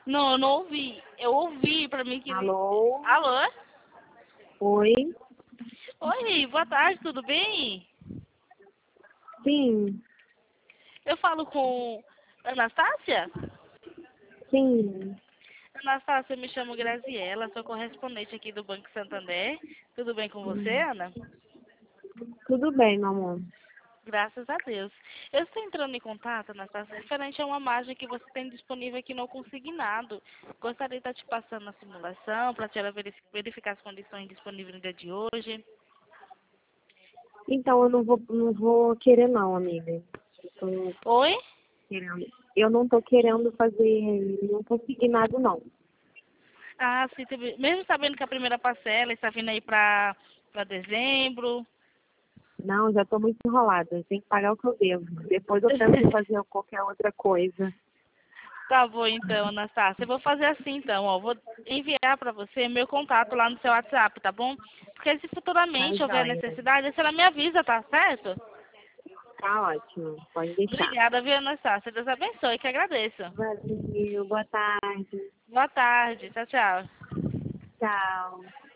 Não, eu não ouvi. Eu ouvi pra mim que... Alô? Alô? Oi? Oi, boa tarde, tudo bem? Sim, Eu falo com Anastácia? sim. Anastácia, eu me chamo Graziela, sou correspondente aqui do Banco Santander. Tudo bem com você, Ana? Tudo bem, meu amor. Graças a Deus. Eu estou entrando em contato, Anastácia, referente a uma margem que você tem disponível aqui no Consignado. Gostaria de estar te passando a simulação para ela verificar as condições disponíveis no dia de hoje. Então, eu não vou querer não, amiga. Eu tô Oi? querendo. Eu não tô querendo fazer, não consegui nada não. Ah, sim, mesmo sabendo que a primeira parcela está vindo aí para dezembro. Não, já tô muito enrolada. Tem que pagar o que eu devo. Depois eu penso em fazer qualquer outra coisa. Tá bom então, Anastácia. Eu vou fazer assim então, ó. Vou enviar para você meu contato lá no seu WhatsApp, tá bom? Porque se Tá futuramente houver joia. necessidade, a senhora me avisa, tá certo? Tá ótimo. Pode deixar. Obrigada, viu, Anastácia? Deus abençoe, que agradeço. Valeu, boa tarde. Boa tarde. Tchau, tchau. Tchau.